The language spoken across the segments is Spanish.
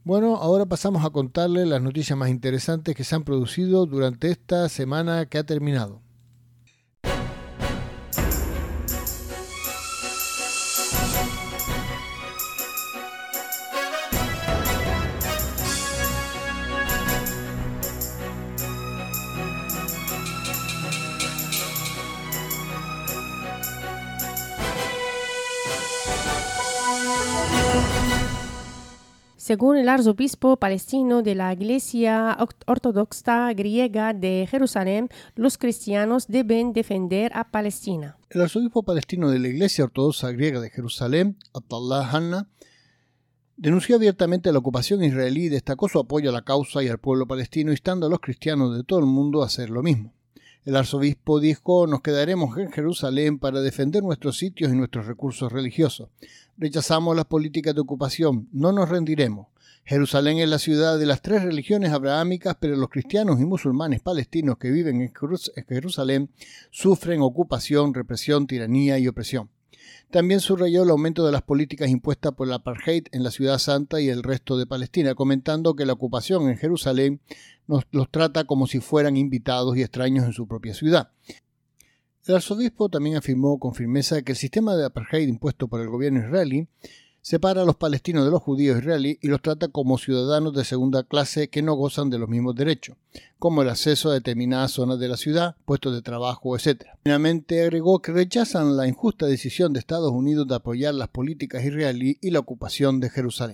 Bueno, ahora pasamos a contarles las noticias más interesantes que se han producido durante esta semana que ha terminado. Según el arzobispo palestino de la Iglesia Ortodoxa Griega de Jerusalén, los cristianos deben defender a Palestina. El arzobispo palestino de la Iglesia Ortodoxa Griega de Jerusalén, Abdallah Hanna, denunció abiertamente la ocupación israelí y destacó su apoyo a la causa y al pueblo palestino, instando a los cristianos de todo el mundo a hacer lo mismo. El arzobispo dijo: nos quedaremos en Jerusalén para defender nuestros sitios y nuestros recursos religiosos. Rechazamos las políticas de ocupación, no nos rendiremos. Jerusalén es la ciudad de las tres religiones abrahámicas, pero los cristianos y musulmanes palestinos que viven en Jerusalén sufren ocupación, represión, tiranía y opresión. También subrayó el aumento de las políticas impuestas por el apartheid en la Ciudad Santa y el resto de Palestina, comentando que la ocupación en Jerusalén los trata como si fueran invitados y extraños en su propia ciudad. El arzobispo también afirmó con firmeza que el sistema de apartheid impuesto por el gobierno israelí separa a los palestinos de los judíos israelíes y los trata como ciudadanos de segunda clase que no gozan de los mismos derechos, como el acceso a determinadas zonas de la ciudad, puestos de trabajo, etc. Finalmente agregó que rechazan la injusta decisión de Estados Unidos de apoyar las políticas israelíes y la ocupación de Jerusalén.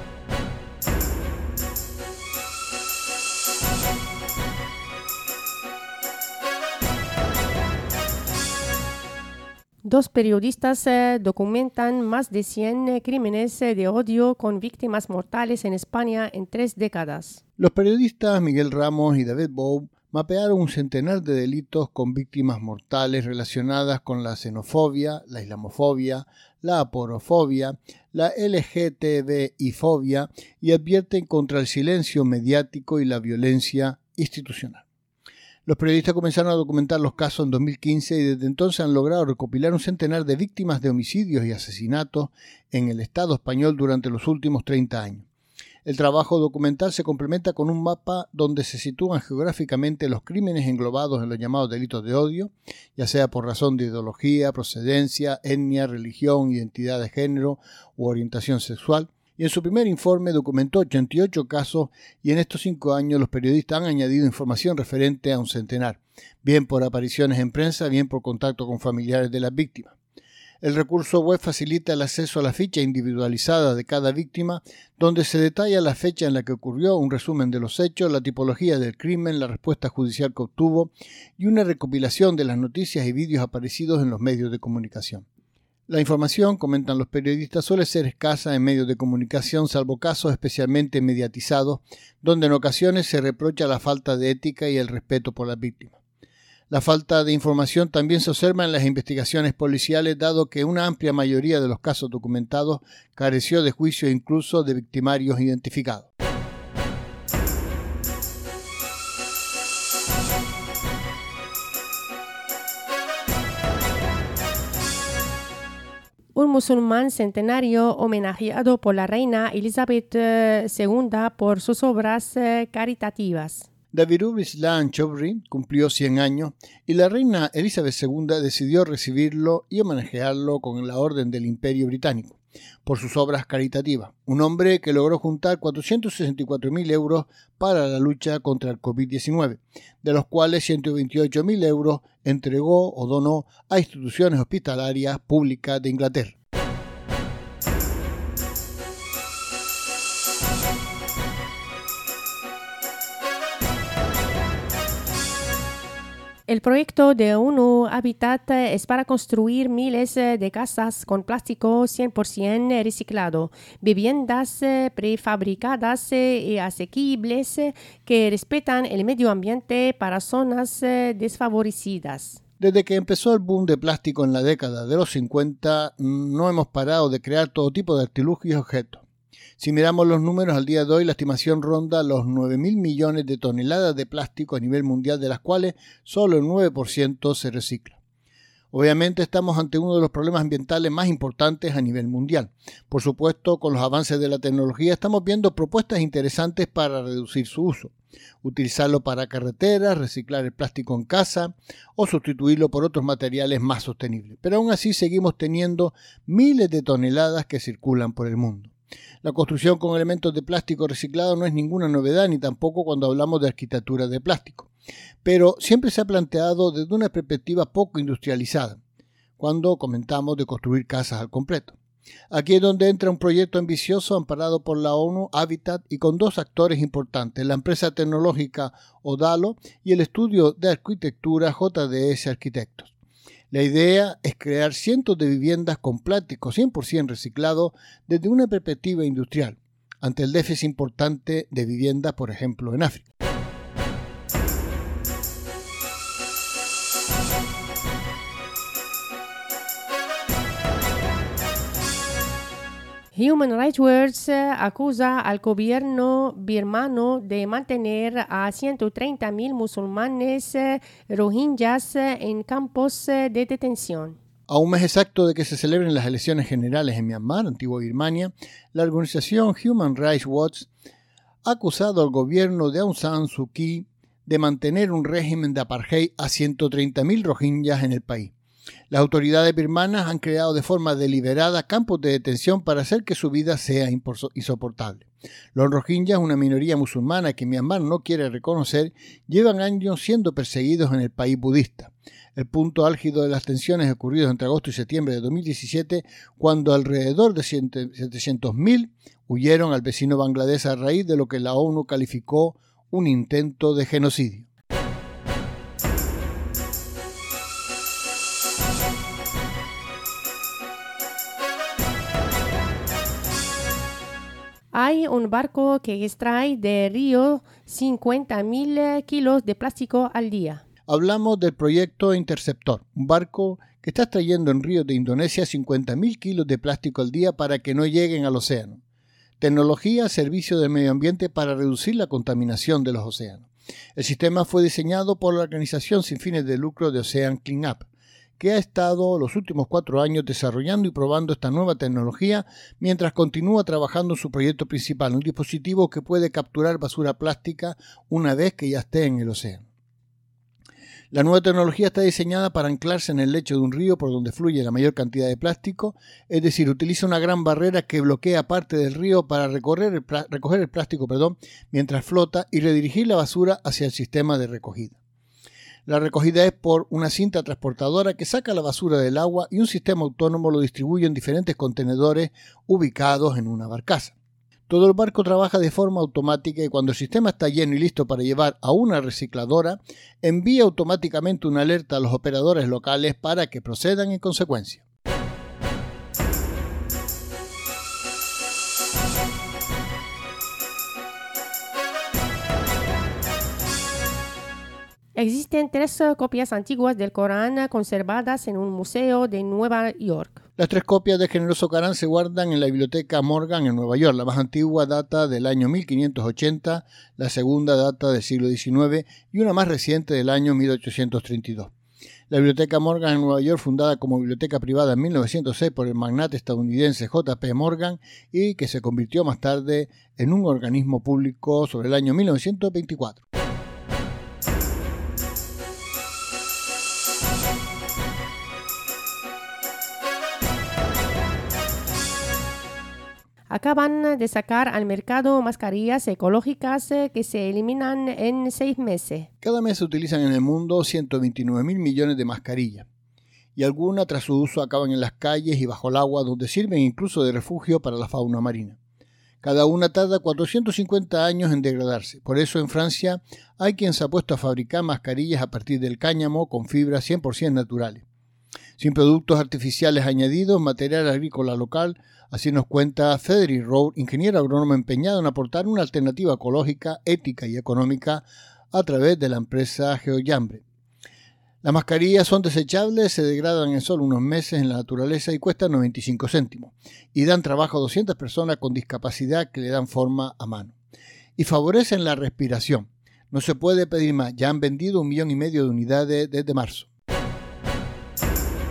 Dos periodistas documentan más de 100 crímenes de odio con víctimas mortales en España en 3 décadas. Los periodistas Miguel Ramos y David Bow mapearon un centenar de delitos con víctimas mortales relacionadas con la xenofobia, la islamofobia, la aporofobia, la LGTBI-fobia y advierten contra el silencio mediático y la violencia institucional. Los periodistas comenzaron a documentar los casos en 2015 y desde entonces han logrado recopilar un centenar de víctimas de homicidios y asesinatos en el Estado español durante los últimos 30 años. El trabajo documental se complementa con un mapa donde se sitúan geográficamente los crímenes englobados en los llamados delitos de odio, ya sea por razón de ideología, procedencia, etnia, religión, identidad de género u orientación sexual. Y en su primer informe documentó 88 casos y en estos 5 años los periodistas han añadido información referente a un centenar, bien por apariciones en prensa, bien por contacto con familiares de las víctimas. El recurso web facilita el acceso a la ficha individualizada de cada víctima, donde se detalla la fecha en la que ocurrió, un resumen de los hechos, la tipología del crimen, la respuesta judicial que obtuvo y una recopilación de las noticias y vídeos aparecidos en los medios de comunicación. La información, comentan los periodistas, suele ser escasa en medios de comunicación, salvo casos especialmente mediatizados, donde en ocasiones se reprocha la falta de ética y el respeto por las víctimas. La falta de información también se observa en las investigaciones policiales, dado que una amplia mayoría de los casos documentados careció de juicio e incluso de victimarios identificados. Un musulmán centenario homenajeado por la reina Elizabeth II por sus obras caritativas. Davirul Islam Chowdhury cumplió 100 años y la reina Elizabeth II decidió recibirlo y homenajearlo con la Orden del Imperio Británico por sus obras caritativas. Un hombre que logró juntar 464.000 euros para la lucha contra el COVID-19, de los cuales 128.000 euros entregó o donó a instituciones hospitalarias públicas de Inglaterra. El proyecto de ONU Habitat es para construir miles de casas con plástico 100% reciclado, viviendas prefabricadas y asequibles que respetan el medio ambiente para zonas desfavorecidas. Desde que empezó el boom de plástico en la década de los 50, no hemos parado de crear todo tipo de artilugios y objetos. Si miramos los números al día de hoy, la estimación ronda los 9.000 millones de toneladas de plástico a nivel mundial, de las cuales solo el 9% se recicla. Obviamente estamos ante uno de los problemas ambientales más importantes a nivel mundial. Por supuesto, con los avances de la tecnología estamos viendo propuestas interesantes para reducir su uso. Utilizarlo para carreteras, reciclar el plástico en casa o sustituirlo por otros materiales más sostenibles. Pero aún así seguimos teniendo miles de toneladas que circulan por el mundo. La construcción con elementos de plástico reciclado no es ninguna novedad, ni tampoco cuando hablamos de arquitectura de plástico. Pero siempre se ha planteado desde una perspectiva poco industrializada, cuando comentamos de construir casas al completo. Aquí es donde entra un proyecto ambicioso amparado por la ONU Habitat y con dos actores importantes, la empresa tecnológica Odalo y el estudio de arquitectura JDS Arquitectos. La idea es crear cientos de viviendas con plástico 100% reciclado desde una perspectiva industrial, ante el déficit importante de viviendas, por ejemplo, en África. Human Rights Watch acusa al gobierno birmano de mantener a 130.000 musulmanes rohingyas en campos de detención. A un mes exacto de que se celebren las elecciones generales en Myanmar, antigua Birmania, la organización Human Rights Watch ha acusado al gobierno de Aung San Suu Kyi de mantener un régimen de apartheid a 130.000 rohingyas en el país. Las autoridades birmanas han creado de forma deliberada campos de detención para hacer que su vida sea insoportable. Los rohingyas, una minoría musulmana que Myanmar no quiere reconocer, llevan años siendo perseguidos en el país budista. El punto álgido de las tensiones ocurridos entre agosto y septiembre de 2017, cuando alrededor de 700.000 huyeron al vecino Bangladesh a raíz de lo que la ONU calificó un intento de genocidio. Hay un barco que extrae del río 50.000 kilos de plástico al día. Hablamos del proyecto Interceptor, un barco que está extrayendo en ríos de Indonesia 50.000 kilos de plástico al día para que no lleguen al océano. Tecnología, servicio del medio ambiente para reducir la contaminación de los océanos. El sistema fue diseñado por la organización sin fines de lucro de Ocean Cleanup, que ha estado los últimos 4 años desarrollando y probando esta nueva tecnología mientras continúa trabajando en su proyecto principal, un dispositivo que puede capturar basura plástica una vez que ya esté en el océano. La nueva tecnología está diseñada para anclarse en el lecho de un río por donde fluye la mayor cantidad de plástico, es decir, utiliza una gran barrera que bloquea parte del río para recoger el plástico mientras flota y redirigir la basura hacia el sistema de recogida. La recogida es por una cinta transportadora que saca la basura del agua y un sistema autónomo lo distribuye en diferentes contenedores ubicados en una barcaza. Todo el barco trabaja de forma automática y cuando el sistema está lleno y listo para llevar a una recicladora, envía automáticamente una alerta a los operadores locales para que procedan en consecuencia. Existen 3 copias antiguas del Corán conservadas en un museo de Nueva York. Las 3 copias del generoso Corán se guardan en la Biblioteca Morgan en Nueva York. La más antigua data del año 1580, la segunda data del siglo XIX y una más reciente del año 1832. La Biblioteca Morgan en Nueva York, fundada como biblioteca privada en 1906 por el magnate estadounidense J.P. Morgan y que se convirtió más tarde en un organismo público sobre el año 1924. Acaban de sacar al mercado mascarillas ecológicas que se eliminan en 6 meses. Cada mes se utilizan en el mundo 129.000 millones de mascarillas y algunas tras su uso acaban en las calles y bajo el agua donde sirven incluso de refugio para la fauna marina. Cada una tarda 450 años en degradarse. Por eso en Francia hay quien se ha puesto a fabricar mascarillas a partir del cáñamo con fibras 100% naturales. Sin productos artificiales añadidos, material agrícola local, así nos cuenta Frederick Rowe, ingeniero agrónomo empeñado en aportar una alternativa ecológica, ética y económica a través de la empresa Geojambre. Las mascarillas son desechables, se degradan en solo unos meses en la naturaleza y cuestan 95 céntimos y dan trabajo a 200 personas con discapacidad que le dan forma a mano. Y favorecen la respiración. No se puede pedir más, ya han vendido 1,5 millones de unidades desde marzo.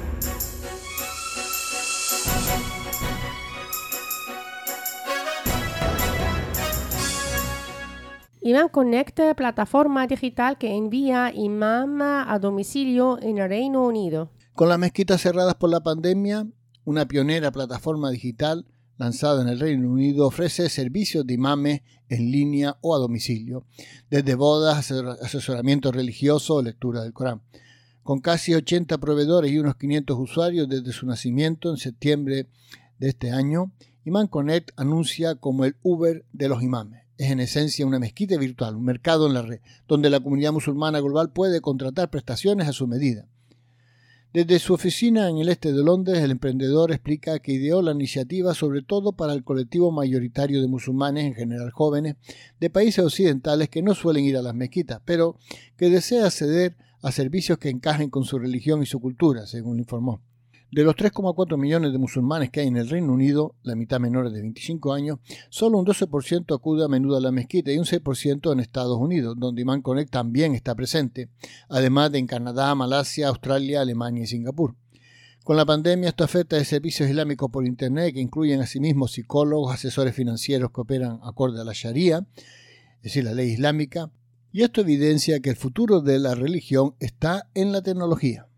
Imam Connect, plataforma digital que envía imam a domicilio en el Reino Unido. Con las mezquitas cerradas por la pandemia, una pionera plataforma digital lanzada en el Reino Unido ofrece servicios de imames en línea o a domicilio, desde bodas, asesoramiento religioso o lectura del Corán. Con casi 80 proveedores y unos 500 usuarios desde su nacimiento en septiembre de este año, Imam Connect anuncia como el Uber de los imames. Es en esencia una mezquita virtual, un mercado en la red, donde la comunidad musulmana global puede contratar prestaciones a su medida. Desde su oficina en el este de Londres, el emprendedor explica que ideó la iniciativa sobre todo para el colectivo mayoritario de musulmanes, en general jóvenes, de países occidentales que no suelen ir a las mezquitas, pero que desea acceder a servicios que encajen con su religión y su cultura, según informó. De los 3,4 millones de musulmanes que hay en el Reino Unido, la mitad menores de 25 años, solo un 12% acude a menudo a la mezquita y un 6% en Estados Unidos, donde Imam Connect también está presente, además de en Canadá, Malasia, Australia, Alemania y Singapur. Con la pandemia, esta oferta de servicios islámicos por Internet, que incluyen asimismo psicólogos, asesores financieros que operan acorde a la Sharia, es decir, la ley islámica, y esto evidencia que el futuro de la religión está en la tecnología.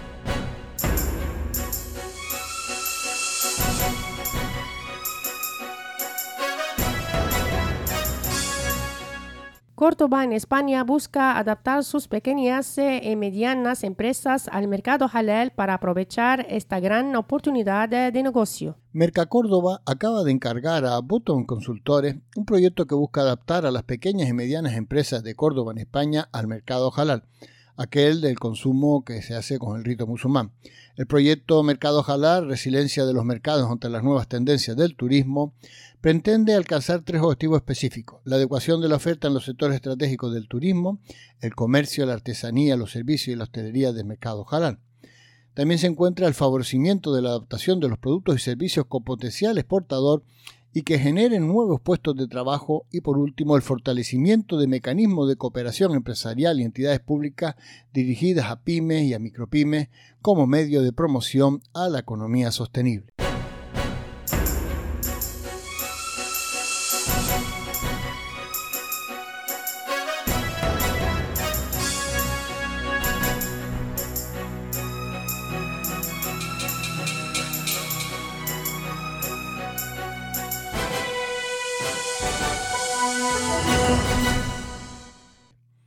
Córdoba, en España, busca adaptar sus pequeñas y medianas empresas al mercado halal para aprovechar esta gran oportunidad de negocio. Mercacórdoba acaba de encargar a Button Consultores un proyecto que busca adaptar a las pequeñas y medianas empresas de Córdoba en España al mercado halal, aquel del consumo que se hace con el rito musulmán. El proyecto Mercado Halal, resiliencia de los mercados ante las nuevas tendencias del turismo, pretende alcanzar 3 objetivos específicos: la adecuación de la oferta en los sectores estratégicos del turismo, el comercio, la artesanía, los servicios y la hostelería del mercado halal. También se encuentra el favorecimiento de la adaptación de los productos y servicios con potencial exportador y que generen nuevos puestos de trabajo, y por último el fortalecimiento de mecanismos de cooperación empresarial y entidades públicas dirigidas a pymes y a micropymes como medio de promoción a la economía sostenible.